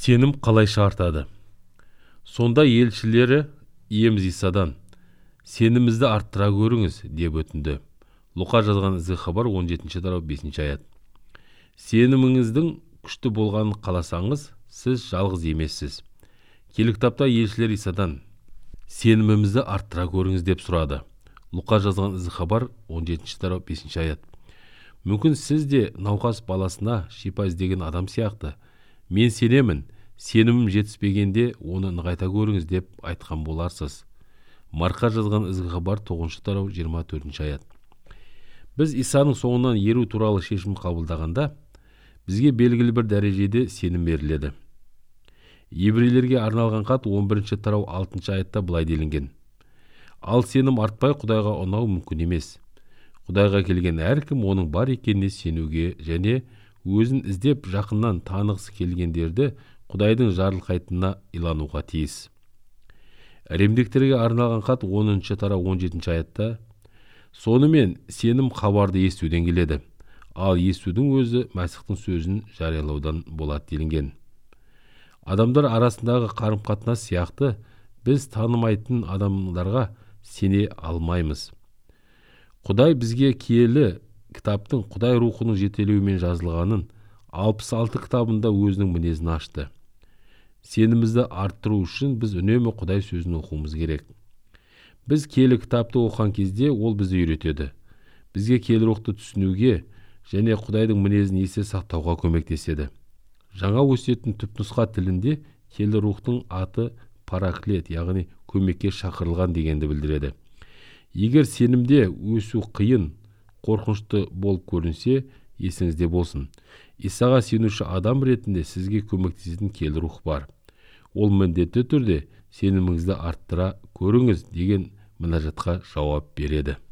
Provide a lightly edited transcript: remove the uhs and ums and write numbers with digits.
Сенім қалайша артады? Сонда елшілері иеміз Исадан, сенімізді арттыра көріңіз деп өтінді. Луқа жазған ізгі хабар 17 тарау 5 аят. Сеніміңіздің күшті болғанын қаласаңыз, сіз жалғыз емессіз. Келі кітапта елшілер Исадан, сенімімізді арттыра көріңіз деп сұрады. Луқа жазған ізгі хабар 17 тарау 5 аят. Мүмкін сіз де науқас баласына шипа іздеген адам сияқты, мен сенемін, сенімім жетіспегенде оны нығайта көріңіз деп айтқан боларсыз. Марқа жазған ізгі хабар 9 тарау 24 аят. Біз Исаның соңынан еру туралы шешім қабылдағанда, бізге белгілі бір дәрежеде сенім беріледі. Еврейлерге арналған хат 11 тарау 6 аятта былай делінген. Ал сенім артпай Құдайға ұнау мүмкін емес. Құдайға келген әркім оның бар екеніне сенуге және өзін іздеп жақыннан танығысы келгендерді Құдайдың жарылқайтынына илануға тиіс. Римдіктерге арналған хат 10 тарау 17 аятта, сонымен сенім хабарды естуден келеді, ал естудің өзі Мәсіхтің сөзін жариялаудан болады делінген. Адамдар арасындағы қарым-қатынас сияқты біз танымайтын адамдарға сене алмаймыз. Құдай бізге киелі кітаптың Құдай рухының жетелеуімен жазылғанын 66 кітабында өзінің мінезін ашты. Сенімізді арттыру үшін біз үнемі Құдай сөзін оқуымыз керек. Біз киелі кітапты оқыған кезде ол бізді үйретеді. Бізге киелі рухты түсінуге және Құдайдың мінезін есте сақтауға көмектеседі. Жаңа өсиеттің түпнұсқа тілінде киелі рухтың аты параклет, яғни көмекке шақырылған дегенді білдіреді. Егер сенімде өсу қиын, қорқынышты болып көрінсе, есіңізде болсын. Исаға сенуші адам ретінде сізге көмектесетін киелі рух бар. Ол міндетті түрде сеніміңізді арттыра көріңіз деген мінәжатқа жауап береді.